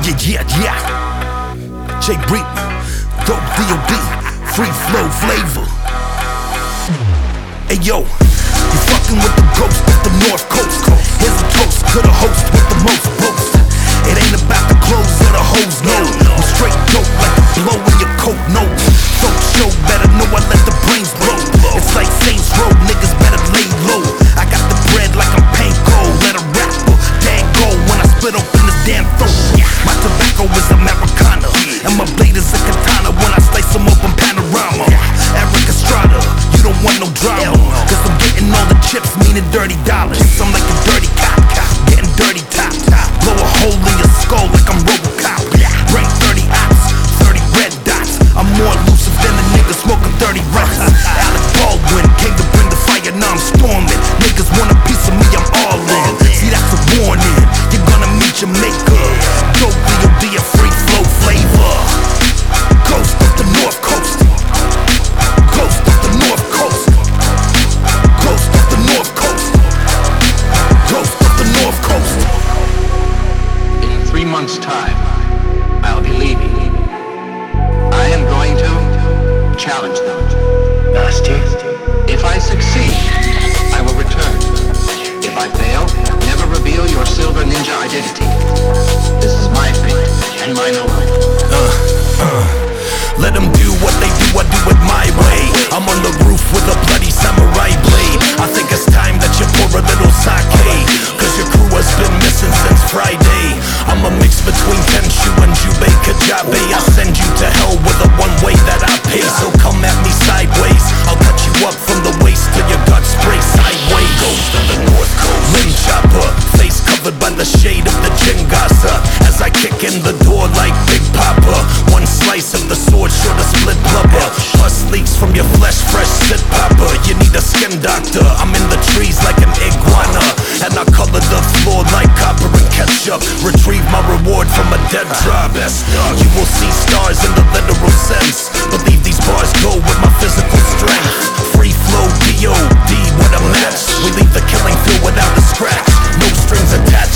Yeah. Jay Breed, dope D.O.D., free flow flavor. Hey yo, you fucking with the ghost of the North Coast. Here's a toast to the host with the most boast. It ain't about the clothes or the hoes, no. I'm straight dope like the blow in your coat, no. Folk show better know I let the brains blow. It's like Saints Row, niggas better lay low. I got the bread like I'm Panko, let a rapper dang go when I split open this damn throat. My tobacco is Americana, and my blade is a katana when I slice them open panorama. Eric Estrada, you don't want no drama, cause I'm getting all the chips, meaning dirty dollars. I'm like a dirty cop, getting dirty top. Blow a hole in your skull like I'm Robocop. Bring 30 ops, 30 red dots. I'm more elusive than a nigga smoking 30 rocks. Alec Baldwin came to bring the fire, now I'm storming. Niggas want a piece of me, I'm all in. See, that's a warning, you're gonna meet your maker. Dope D.O.D. a free flow flavor. Ghost of the North Coast. Ghost of the North Coast. Ghost of the North Coast. Ghost of the North Coast. In 3 months' time, I'll be leaving. I am going to challenge them. Nasty. If I succeed, I will return. If I fail, never reveal your silver ninja identity. This is my fate, and mine alone. Let them do what they do, I do it my way. I'm on the roof with a bloody samurai blade. I think it's time that you pour a little sake, cause your crew has been missing since Friday. I'm a mix between Tenshu and Jubei Kajabe. I send you to hell with a one-way that I pay. So come at me sideways, I'll cut you up from the waist till your guts spray sideways. Ghost of the North Coast. Rim chopper, face covered by the shade of the Jingasa. As I kick in the door like Big Papa. One slice of the sword sure to split blubber. Pus leaks from your flesh, fresh sit popper. You need a skin doctor, I'm in the trees like an iguana. And I color the floor like copper and ketchup. Retrieve my reward from a dead drop. You will see stars in the literal sense. Believe these bars go with my physical strength. Free flow D.O.D. what a match. We leave the killing field without a scratch. No strings attached.